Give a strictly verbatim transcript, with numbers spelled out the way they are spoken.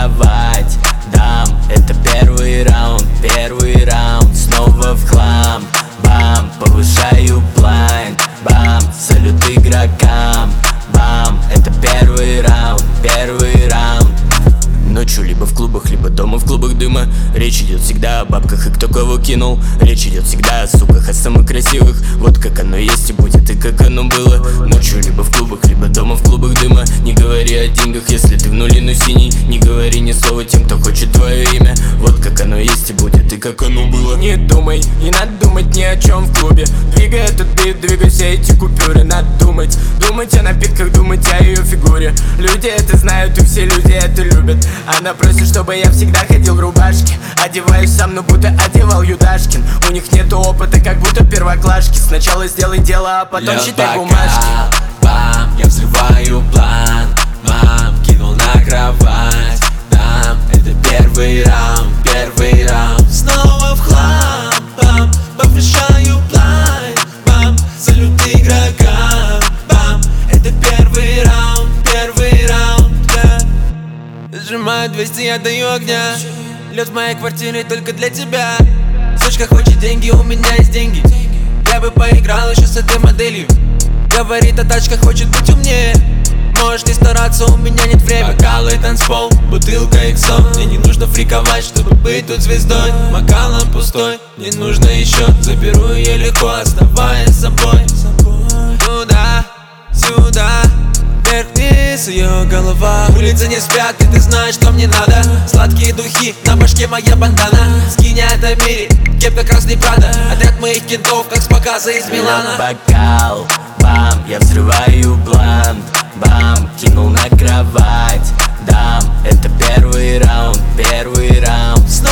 кровать. Дам, это первый раунд, первый раунд, снова в хлам. Бам, повышаю блайнд, бам, салют игрокам. Бам, это первый раунд, первый раунд. Ночью либо в клубах, либо дома в клубах дыма. Речь идет всегда о бабках и кто кого кинул. Речь идет всегда о суках, о самых красивых. Вот как оно есть и будет, и как оно было. Ночью либо в клубах, либо дома в клубах дыма. Не говори о деньгах, если ты в нуле, но синий. Не говори ни слова тем, кто хочет твое имя. Вот как оно есть и будет, и как оно было. Не думай, не надо думать ни о чем в клубе. Двигай этот бит, двигай все эти купюры. Надо думать, думать о напитках, думать о ее фигуре. Люди это знают, и все люди это любят. Она просит, чтобы я всегда ходил в рубашке. Одеваюсь сам, но будто одевал Юдашкин. У них нету опыта, как будто первоклашки. Сначала сделай дело, а потом Лёд считай бокал, бумажки. Бам, я взрываю план. Мам, кинул на кровать. Дам, это первый раунд, первый раунд. Снова в хлам. Бам, повышаю план. Бам, салют игрокам. Бам, это первый раунд, первый раунд, да. Сжимаю двести, я даю огня. Лед в моей квартире только для тебя. Сучка хочет деньги, у меня есть деньги. Я бы поиграл еще с этой моделью. Говорит, а тачка хочет быть умнее. Можешь не стараться, у меня нет времени. Бокалы, танцпол, бутылка иксо. Мне не нужно фриковать, чтобы быть тут звездой. Бокалом пустой, не нужно еще. Заберу ее легко, оставаясь собой. Туда, сюда, вверх-вниз ее голова. Улицы не спят, и ты знаешь, что мне надо. Сладкие духи, на башке моя бандана. Скинь это мире, кепка красный Прада. Отряд моих кентов, как с показа из Милана. Бокал, бам, я взрываю блант. Бам, кинул на кровать. Дам, это первый раунд, первый раунд.